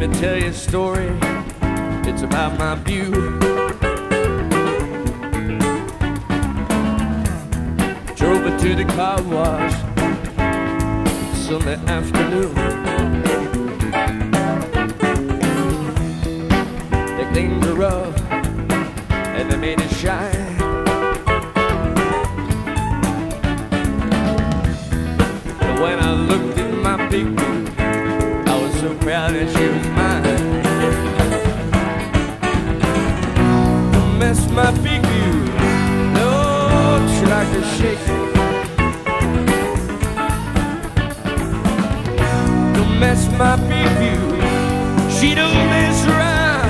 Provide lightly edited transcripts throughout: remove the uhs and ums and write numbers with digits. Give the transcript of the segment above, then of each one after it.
me tell you a story. It's about my view. Drove her to the car wash Sunday afternoon. They cleaned her up and they made it shine. But when I looked in my big view, I was so proud that she was mine. Don't mess my big view, no, she like to shake it. Don't mess my big view, she don't mess around.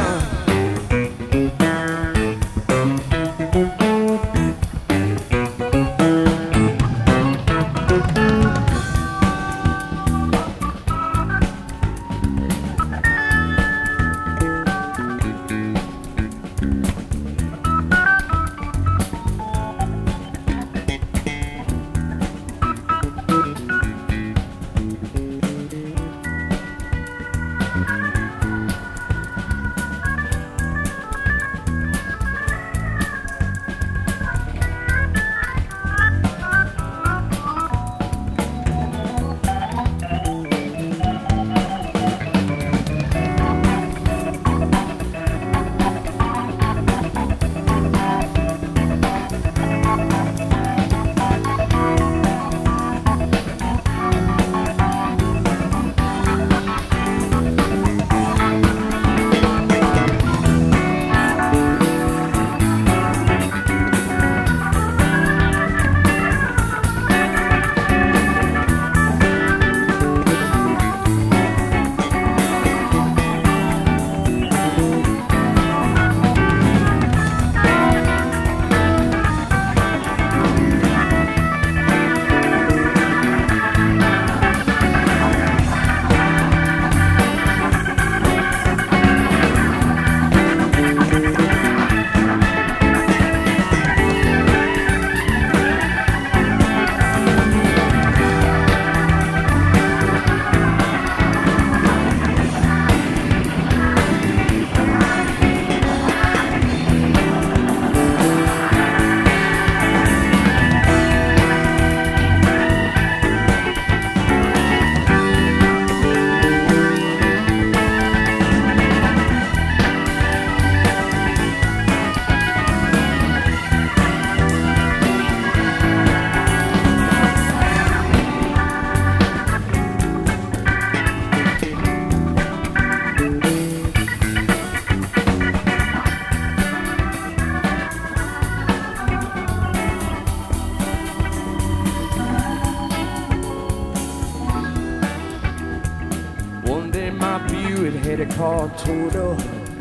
It had a car towed up.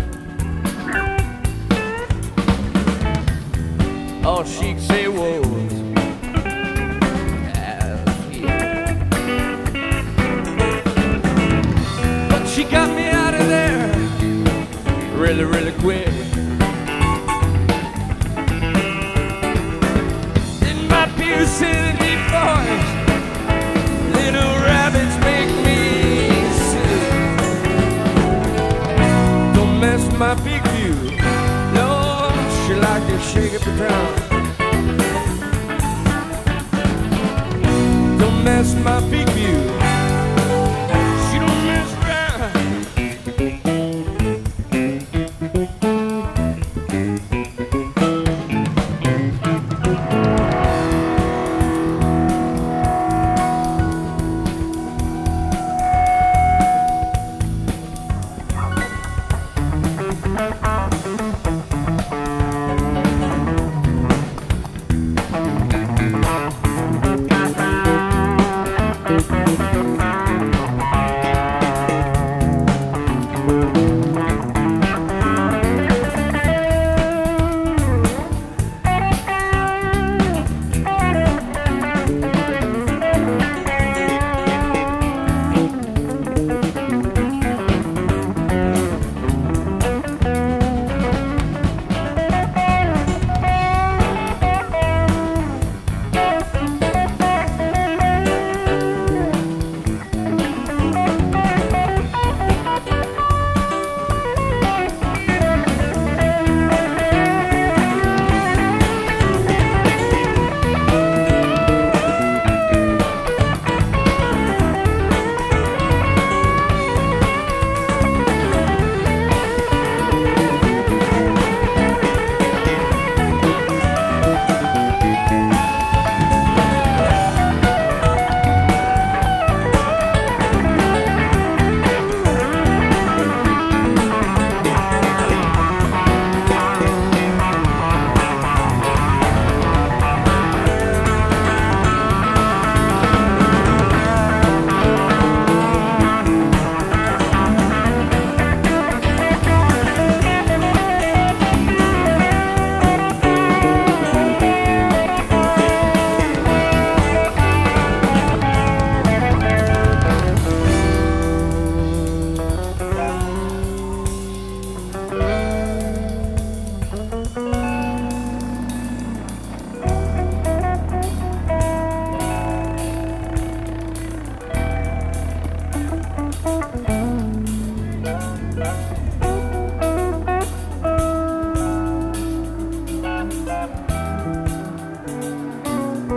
All she could say was, yeah. But she got me out of there really, really quick. In my pew sitting deep voice, little rabbits make me mess my big view. No, she like to shake up the ground. Don't mess my big view. She don't mess around.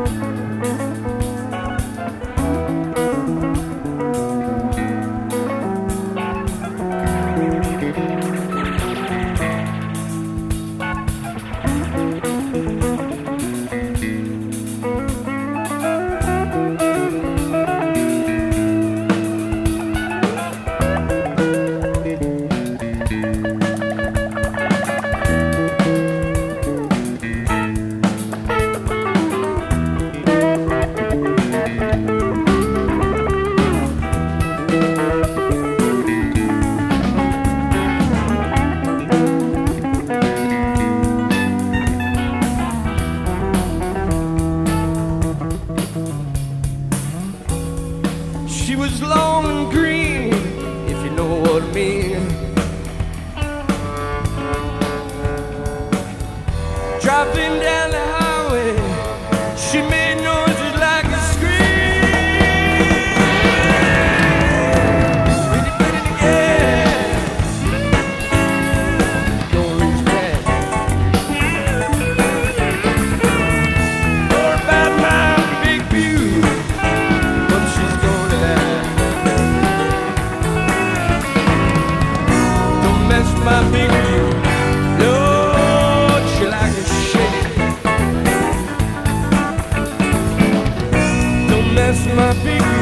She was long and green, if you know what I mean. Driving down the highway, she made noises like a scream. Yeah. Don't reach back. What about my big view? But she's going to that. Don't mess with my big view. Lord, she like a shake. Don't mess with my big view.